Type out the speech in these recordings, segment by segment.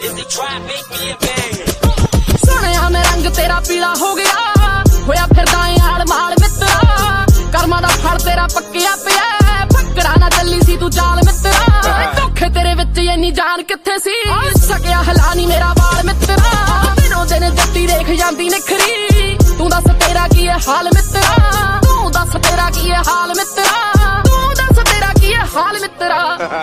ਸੁਣਿਆ ਮੈਂ ਰੰਗ ਤੇਰਾ ਪੀਲਾ ਹੋ ਗਿਆ, ਹੋਇਆ ਫਿਰਦਾ ਏ ਆਲ ਮਾਲ ਮਿੱਤਰਾ, ਕਰਮਾਂ ਦਾ ਫਲ ਤੇਰਾ ਪੱਕਿਆ ਪਿਆ, ਫੱਕੜਾ ਨਾ ਚੱਲੀ ਸੀ ਤੂੰ ਚਾਲ ਮਿੱਤਰਾ, ਧੋਖੇ ਤੇਰੇ ਵਿੱਚ ਇੰਨੀ ਜਾਨ ਕਿੱਥੇ ਸੀ, ਸਕਿਆ ਹਲਾ ਨੀ ਮੇਰਾ ਵਾਲ ਮਿੱਤਰਾ, ਦਿਨੋਂ ਦਿਨ ਜੱਟੀ ਦੇਖ ਜਾਂਦੀ ਨਿਖਰੀ, ਤੂੰ ਦੱਸ ਤੇਰਾ ਕੀ ਹੈ ਹਾਲ ਮਿੱਤਰਾ, ਤੂੰ ਦੱਸ ਤੇਰਾ ਕੀ ਹੈ ਹਾਲ ਮਿੱਤਰਾ, ਤੂੰ ਦੱਸ ਤੇਰਾ ਕੀ ਹੈ ਹਾਲ ਮਿੱਤਰਾ।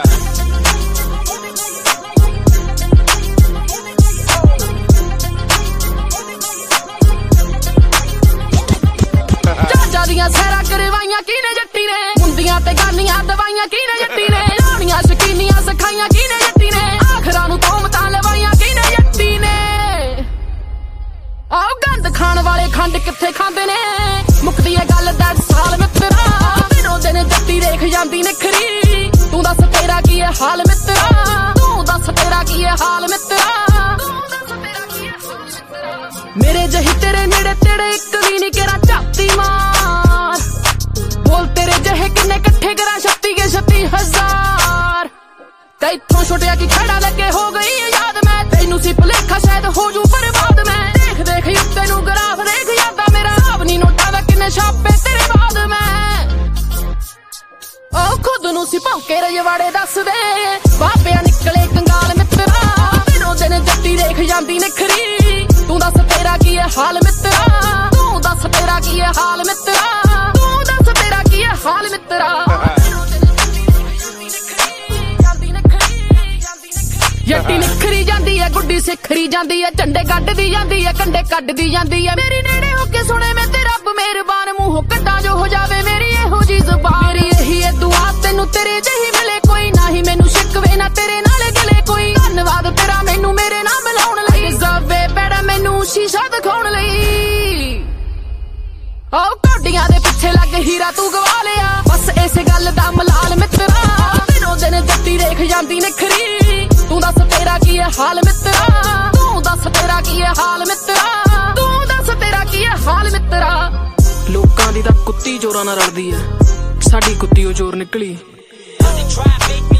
ਦੀਆਂ ਸੈਰਾ ਕਰਵਾਈਆਂ ਕਿਨੇ ਜੱਟੀ ਨੇ, ਮੁੰਦੀਆਂ ਤੇ ਗਾਨੀਆਂ ਦਵਾਈਆਂ ਕਿਨੇ ਜੱਟੀ ਨੇ, ਲਾਉਣੀਆਂ ਸ਼ਕੀਨੀਆਂ ਸਿਖਾਈਆਂ ਕਿਨੇ ਜੱਟੀ ਨੇ, ਆਖਰਾਂ ਨੂੰ ਤੋਮਤਾਂ ਲਵਾਈਆਂ ਕਿਨੇ ਜੱਟੀ ਨੇ। ਆਹ ਗੰਦ ਖਾਣ ਵਾਲੇ ਖੰਡ ਕਿੱਥੇ ਖਾਂਦੇ ਨੇ, ਮੁੱਕਦੀ ਏ ਗੱਲ 10 ਸਾਲ ਮਿੱਤਰਾ, ਦਿਨੋਂ ਦਿਨ ਜੱਟੀ ਦੇਖ ਜਾਂਦੀ ਨਿਖਰੀ, ਤੂੰ ਦੱਸ ਤੇਰਾ ਕੀ ਹੈ ਹਾਲ ਮਿੱਤਰਾ, ਤੂੰ ਦੱਸ ਤੇਰਾ ਕੀ ਹੈ ਹਾਲ ਮਿੱਤਰਾ, ਤੂੰ ਦੱਸ ਤੇਰਾ ਕੀ ਹੈ ਹਾਲ ਮਿੱਤਰਾ। ਮੇਰੇ ਜਿਹੀ ਤੇਰੇ ਨੇੜੇ ਤੇੜੇ ਇੱਕ ਵੀ ਨੀ ਕਿਹੜਾ ਝਾਤੀ ਮਾਰ, ਬੋਲ ਤੇਰੇ ਜਿਹੇ ਕਿੰਨੇ ਇਕੱਠੇ ਕਰਾਂ 36 ਕੇ 36,000, ਤੇ ਇੱਥੋਂ ਛੁੱਟਿਆ ਕੀ ਖੜਾ ਲੱਗੇ ਹੋ ਗਈ ਯਾਦ, ਮੈਂ ਤੈਨੂੰ ਸੀ ਭੁਲੇਖਾ ਸ਼ਾਇਦ ਹੋ ਜੂ ਬਰਬਾਦ, ਮੈਂ ਦੇਖ ਦੇਖ ਉੱਤੇ ਨੂੰ ਗਰਾਫ ਦੇਖ ਜਾਂਦਾ ਮੇਰਾ, ਹਿਸਾਬ ਨੀ ਨੋਟਾਂ ਦਾ ਕਿੰਨੇ ਛਾਪੇ ਤੇਰੇ ਬਾਅਦ, ਮੈਂ ਉਹ ਖੁਦ ਨੂੰ ਸੀ ਭੌਂਕੇ ਰਜਵਾੜੇ ਦੱਸਦੇ, ਬਾਬਿਆਂ ਨਿਕਲੇ ਕੰਗਾਲ ਮਿੱਤਰਾ, ਦਿਨੋਂ ਦਿਨ ਜੱਟੀ ਦੇਖ ਜਾਂਦੀ ਨਿਖਰੀ, ਤੂੰ ਦੱਸ ਤੇਰਾ ਕੀ ਹੈ ਹਾਲ ਮਿੱਤਰਾ, ਤੂੰ ਦੱਸ ਤੇਰਾ ਕੀ ਹੈ ਹਾਲ ਮਿੱਤਰਾ, ਤੂੰ ਦੱਸ ਤੇਰਾ ਕੀ ਹੈ ਹਾਲ ਮਿੱਤਰਾ। ਜੱਟੀ ਨਿਖਰੀ ਜਾਂਦੀ ਹੈ, ਗੁੱਡੀ ਸਿਖਰੀ ਜਾਂਦੀ ਹੈ, ਝੰਡੇ ਗੱਡਦੀ ਜਾਂਦੀ ਹੈ, ਕੰਡੇ ਕੱਢਦੀ ਜਾਂਦੀ ਹੈ, ਮੇਰੀ ਨੇੜੇ ਹੋ ਕੇ ਸੁਣੇ ਮੈਂ ਤੇ ਰੱਬ ਮਿਹਰਬਾਨ, ਮੂੰਹੋਂ ਕੱਢਾਂ ਜੋ ਹੋ ਜਾਵੇ ਮੇਰੀ ਇਹੋ ਜੀ ਜ਼ੁਬਾਨ, ਮੇਰੀ ਇਹੀ ਹੈ ਦੁਆ ਤੈਨੂੰ ਤੇਰੇ ਜਿਹੀ ਮਿਲੇ ਕੋਈ, ਨਾ ਹੀ ਮੈਨੂੰ ਸ਼ਿਕਵੇ ਨਾ ਤੇਰੇ ਨਾਲ ਗਿਲੇ ਕੋਈ, ਧੰਨਵਾਦ ਤੇਰਾ ਮੈਨੂੰ ਮੇਰੇ ਨਾਲ ਮਿਲਾਉਣ ਲਈ, ਜਾਵੇ ਬੈੜਾ ਮੈਨੂੰ ਸ਼ੀਸ਼ਾ ਦਿਖਾਉਣ ਲਈ, ਆਹ ਕੋਡੀਆਂ ਦੇ ਪਿੱਛੇ ਲੱਗ ਹੀਰਾ ਤੂੰ ਗਵਾ ਲਿਆ, ਬਸ ਇਸੇ ਗੱਲ ਦਾ ਮਲਾਲ ਮਿੱਤਰਾ, ਦਿਨੋਂ ਦਿਨ ਜੱਟੀ ਦੇਖ ਜਾਂਦੀ ਨਿਖਰੀ, ਤੂੰ ਦੱਸ ਤੇਰਾ ਕੀ ਹੈ ਹਾਲ ਮਿੱਤਰਾ, ਤੂੰ ਦੱਸ ਤੇਰਾ ਕੀ ਹੈ ਹਾਲ ਮਿੱਤਰਾ, ਤੂੰ ਦੱਸ ਤੇਰਾ ਕੀ ਹੈ ਹਾਲ ਮਿੱਤਰਾ। ਲੋਕਾਂ ਦੀ ਤਾਂ ਕੁੱਤੀ ਚੋਰਾਂ ਨਾਲ ਰਲਦੀ ਐ, ਸਾਡੀ ਕੁੱਤੀ ਉਹ ਚੋਰ ਨਿਕਲੀ।